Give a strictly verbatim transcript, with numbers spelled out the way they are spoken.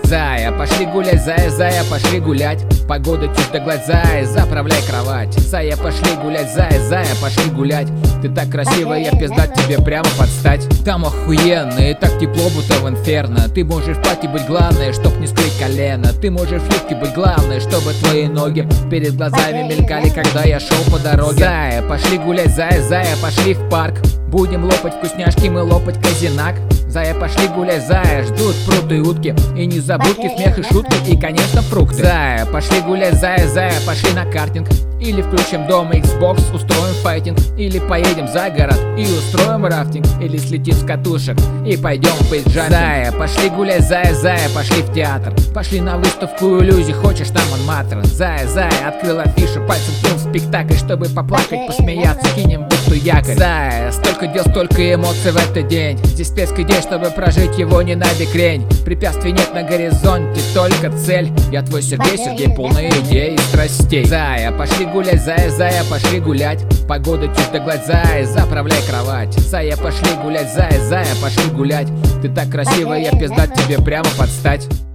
Зая, пошли гулять, зая, зая, пошли гулять. Погода чуть до глаз, зая, заправляй кровать. Зая, пошли гулять, зая, зая, пошли гулять. Ты так красивая, я пиздать тебе прямо подстать. Там охуенно и так тепло, будто в инферно. Ты можешь в платье быть, главное, чтоб не скрыть колено. Ты можешь в юбке быть, главное, чтобы твои ноги перед глазами мелькали, когда я шел по дороге. Зая, пошли гулять, зая, зая, пошли в парк. Будем лопать вкусняшки, мы лопать казинак. Зая, пошли гулять, зая, ждут пруд и утки. И не забудьте смех и шутки, и, конечно, фрукты. Зая, пошли гулять, зая, зая, пошли на картинг. Или включим дома Xbox, устроим файтинг. Или поедем за город и устроим рафтинг. Или слетим с катушек и пойдем в бейсджампинг. Зая, пошли гулять, зая, зая, пошли в театр. Пошли на выставку иллюзий, хочешь там Монмартр. Зая, зая, открыл афишу, пальцем кинул спектакль, чтобы поплакать, посмеяться, кинем бухту якорь. Зая, столько дел, столько эмоций в этот день. Здесь спецкий день, чтобы прожить его не на бекрень. Препятствий нет на горизонте, только цель. Я твой Сергей, Сергей, полный идей и страстей. Зая, пошли гулять, зая, зая, пошли гулять. Погода чуть до глаз, зая, заправляй кровать. Зая, пошли гулять, зая, зая, пошли гулять. Ты так красивая, я пиздать тебе прямо подстать.